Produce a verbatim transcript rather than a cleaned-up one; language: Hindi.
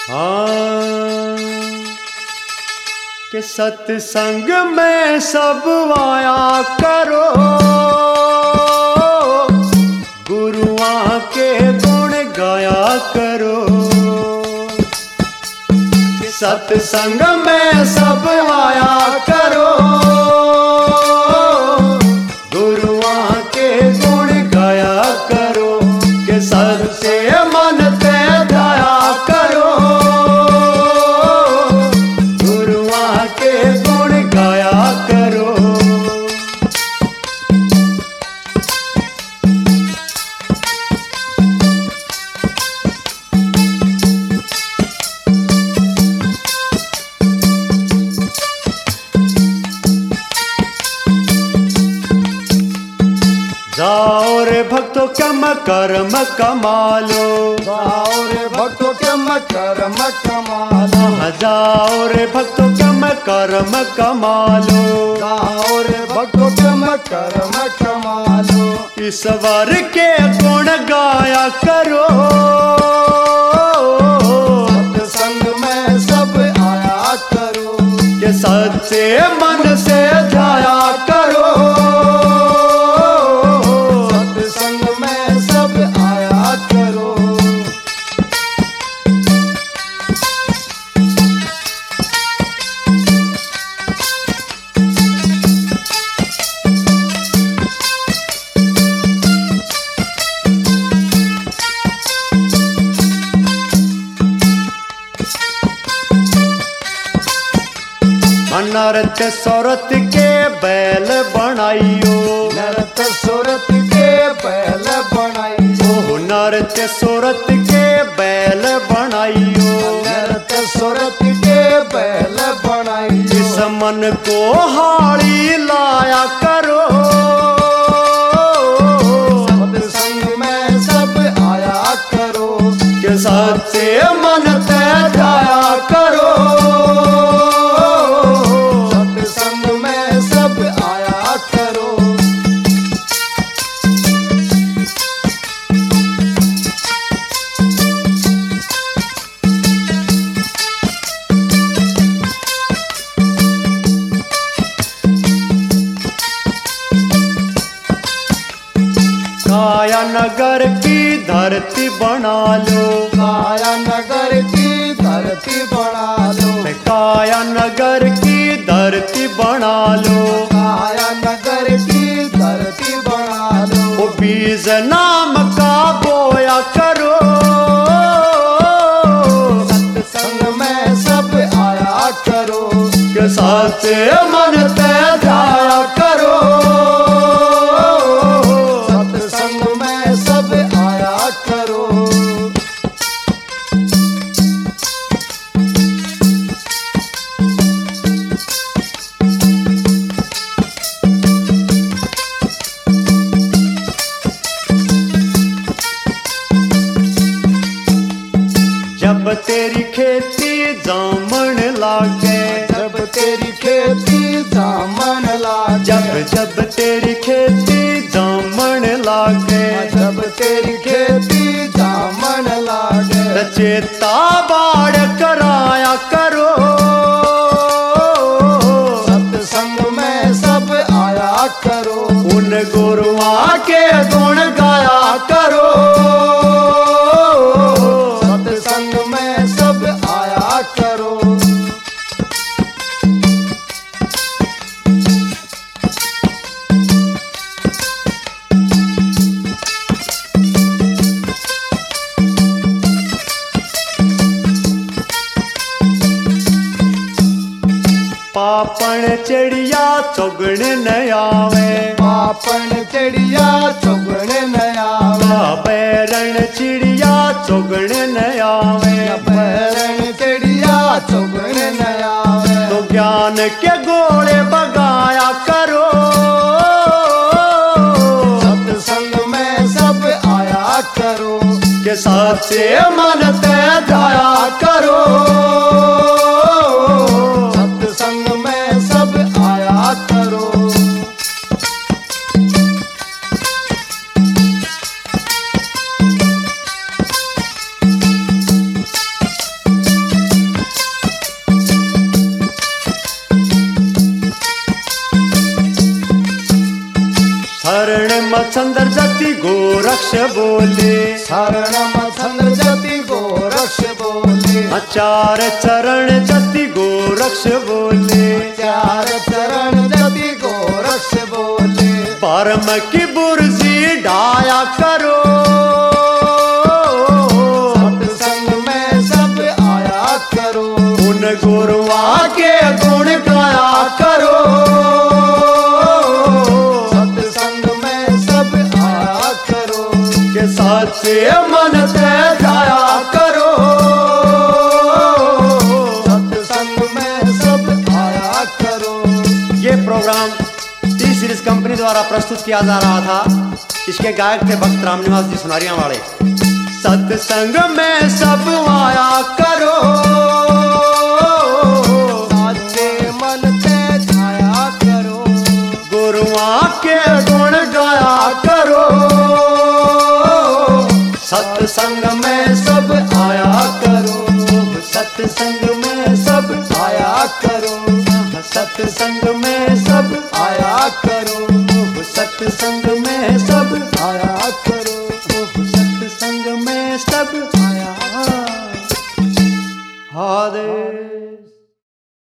हाँ कि सत्संग में सब आया करो, गुरुआ के गुण गाया करो। कि सत्संग में सब आया करो, गुरुआ के गुण गाया करो। कि सच्चे मन ते ध्याया करो, गुरुआ के गुण गाया करो। जाओ रे भक्तों कम कर्म कमालो, जाओ रे भक्तों कम कर्म कमालो, जाओ रे भक्तों कम कर्म कमालो। जाओ रे भक्तों कम कर्म कमालो। ईश्वर के गुण गाया करो, सत्संग में सब आया करो। कि सच्चे मन से ध्याया करो, सत्संग में सब आया करो। नरत सुरत के बैल बनाइयो, नरत सुरत के बैल बनाइयो, नरत सुरत के बैल बनाइयो। नरत सुरत के बैल बनाइयो। इस मन को हाड़ी लाया करो, सत्संग में सब आया करो। कि सच्चे मन ते ध्याया करो, सत्संग में सब आया करो। काया नगर की धरती बना लो, काया नगर की धरती बना लो, काया नगर की धरती बना लो। काया नगर की धरती बना लो। वो बीज नाम का बोया करो, सत्संग में सब आया करो। कि सच्चे मन ते ध्याया करो, सत्संग में सब आया करो। जब तेरी खेती जामन लागे, जब तेरी खेती जामन लागे, जब जब तेरी खेती जामन लागे, जब तेरी खेती जामन लागे। चेता बाढ़ कराया करो, सत्संग में सब आया करो। उन गुरुआ के गुण गाया करो, सत्संग में सब आया करो। पापण चिड़िया चुगण न आवे, पापन चिड़िया चुगण न आवे, बैरण चिड़िया चुगण न आवे। बैरण चिड़िया चुगण न आवे। तो ज्ञान के गोले बगाया करो, सत्संग में सब आया करो। कि सच्चे मन ते ध्याया करो, सत्संग में सब आया करो। चंद्र जति गोरक्ष बोले, शरणम चंद्र जति गोरक्ष बोले, चार चरण जति गोरक्ष बोले, चार चरण जति गोरक्ष बोले, परम की बुर्जी डाया करो, सत्संग में सब आया करो, उन गुरुआ के गुण गाया करो, सत्संग में सब आया करो, के सच्चे मन से जाया करो, सत्संग में सब आया करो। ये प्रोग्राम टी सीरीज कंपनी द्वारा प्रस्तुत किया जा रहा था। इसके गायक थे भक्त राम निवास जी सुनारिया वाले। सत्संग में सब आया करो, साचे मन से छाया करो, गुरुआ के गुण गाया करो, सत्संग में सब आया करो, सत्संग में सब आया करो, सत्संग में सब आया करो, सत्संग में सब आया